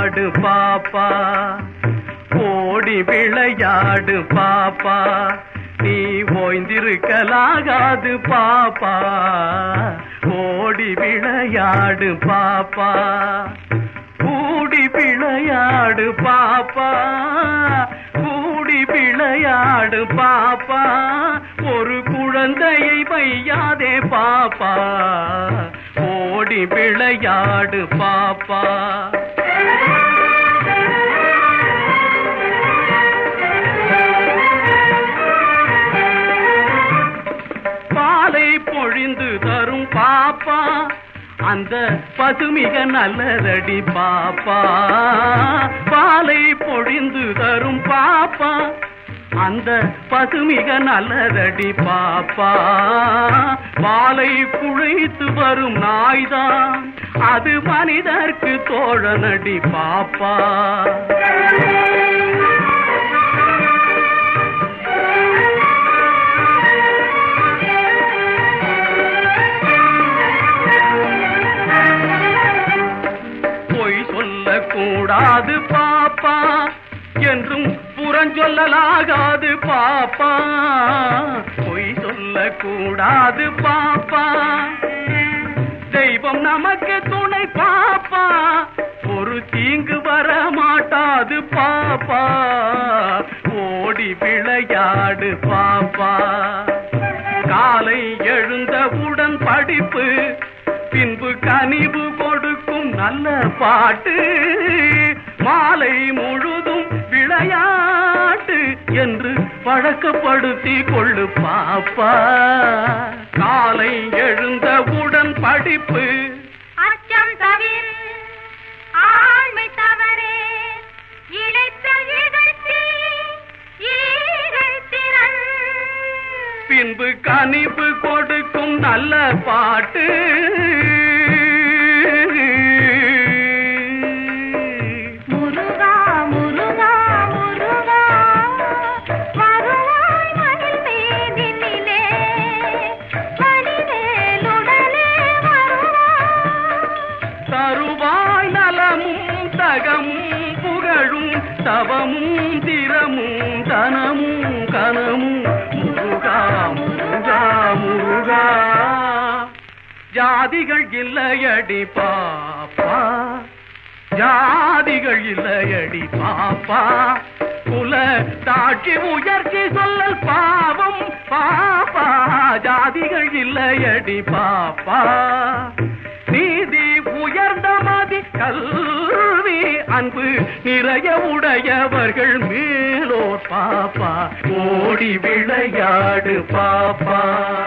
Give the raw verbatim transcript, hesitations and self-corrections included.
விளையாடு பாப்பா, ஓடி விளையாடு பாப்பா, நீ ஓய்ந்திருக்கலாகாது பாப்பா, ஓடி விளையாடு பாப்பா, கூடி விளையாடு பாப்பா, கூடி விளையாடு பாப்பா, ஒரு குழந்தையை வையாதே பாப்பா, ஓடி விளையாடு பாப்பா. பாலை பொழிந்து தரும் பாப்பா, அந்த பசுமிக நல்லதடி பாப்பா, பாலை பொழிந்து தரும் பாப்பா, அந்த பசுமிக நல்லதடி பாப்பா, பாலை குழைத்து வரும் நாய்தான் அது மனிதர்க்கு தோழனடி பாப்பா. கூடாது பாப்பா என்றும் புறஞ்சொல்லலாகாது பாப்பா, பொய் சொல்ல கூடாது பாப்பா, தெய்வம் நமக்கு துணை பாப்பா, ஒரு தீங்கு வர மாட்டாது பாப்பா, ஓடி விளையாடு பாப்பா. காலை எழுந்தவுடன் படிப்பு, பின்பு கனிவு கொடுக்கும் நல்ல பாட்டு, மாலை முழுதும் விளையாட்டு என்று பழக்கப்படுத்தி கொள்ளு பாப்பா. காலை எழுந்தவுடன் படிப்பு, அச்சம் தவிர ஆண்மை தவறே, இழைத்தல் இகழ்ச்சி ஈகைத்திறன், பின்பு கனிவு கொடுக்கும் நல்ல பாட்டு, முருகா முருகா முருகா வருவாய் மயில் மீதினிலே, வடிவேலுடனே வருவாய், தருவாய் நலமும் தகமும் புகழும் தவமும் திறமும் தனமும் கனமும், முருகா முருகா முருகா. ஜாதிகள் இல்லையடி பாப்பா, ஜாதிகள் இல்லையடி பாப்பா, குல தாட்சி உயர்ச்சி சொல்லல் பாவம் பாப்பா, ஜாதிகள் இல்லையடி பாப்பா, நீதி உயர்ந்த மதி கல்வி அன்பு நிறைய உடையவர்கள் மேலோர் பாப்பா, ஓடி விளையாடு பாப்பா.